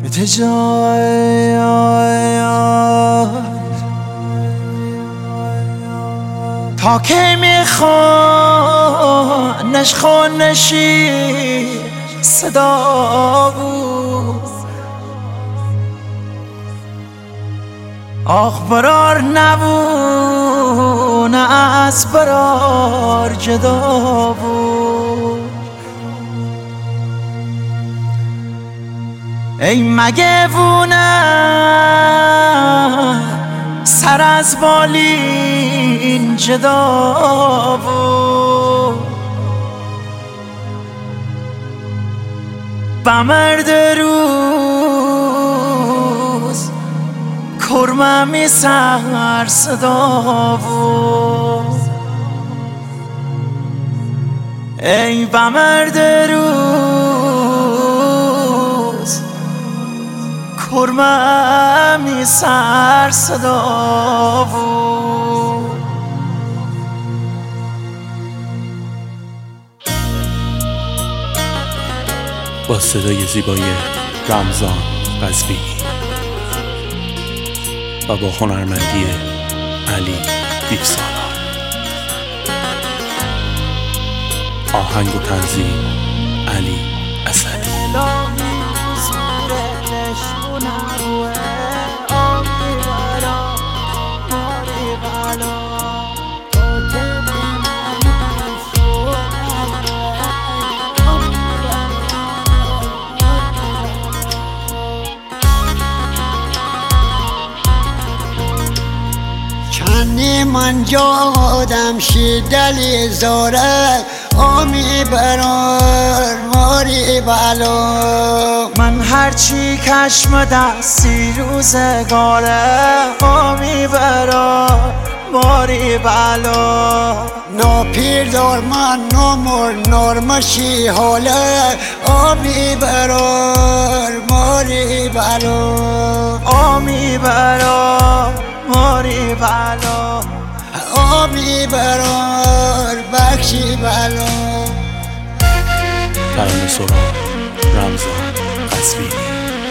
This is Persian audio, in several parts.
بده جای تا که میخوانش خونشی صدا بود آخ برار نبود از برار جدا بود ای مگه وونه سر از بالین جدا بود بمرد روز کرمه می سر صدا بود ای بمرد روز کرمه می سر صدا بود با صدای زیبای رمضان قزوینی و با هنرمندی علی دیوسالار، آهنگ و تنظیم علی اسدی. کنی من جادم شدلی زاره آمی برار ماری بلا من هرچی کشم دستی روزگاره آمی برار ماری بلا ناپیر دار من نمر نرمشی حاله آمی برار ماری بلا آمی برار ماری بلا آمی برار بخشی بلا ترانه سرا رمضان قزوینی.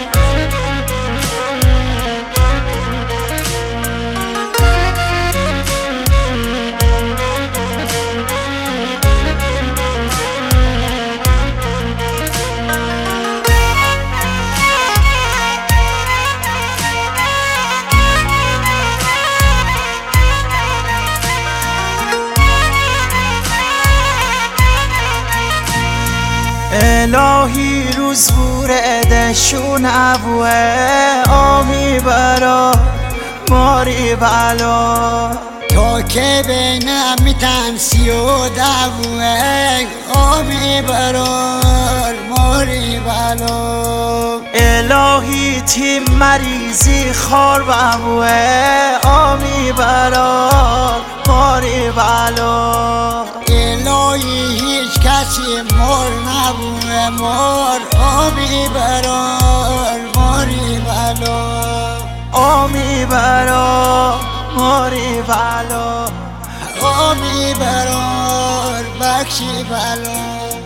الهی روز بوره دشون ابوه آمی برا ماری بلا تا که بینم میتنسی و دوه آمی برار ماری بلا الهی تیم مریضی خار بابوه آمی برار ماری بلا الهی هیچ کسی مر نبوه مر آمی برار ماری بلا آمی برار ماری بلا آمی برار بخشی بلا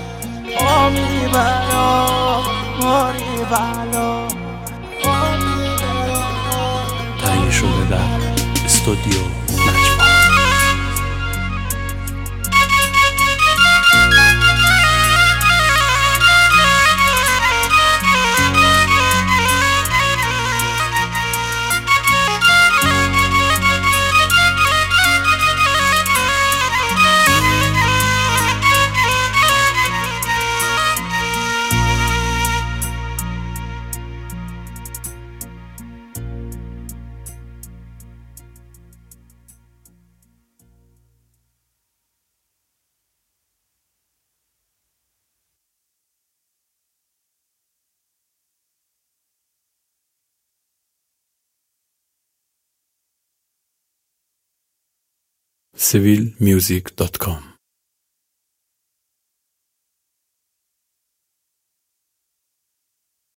آمی برار ماری بلا آمی برار تهیه شده در استودیو نجوا. civilmusic.com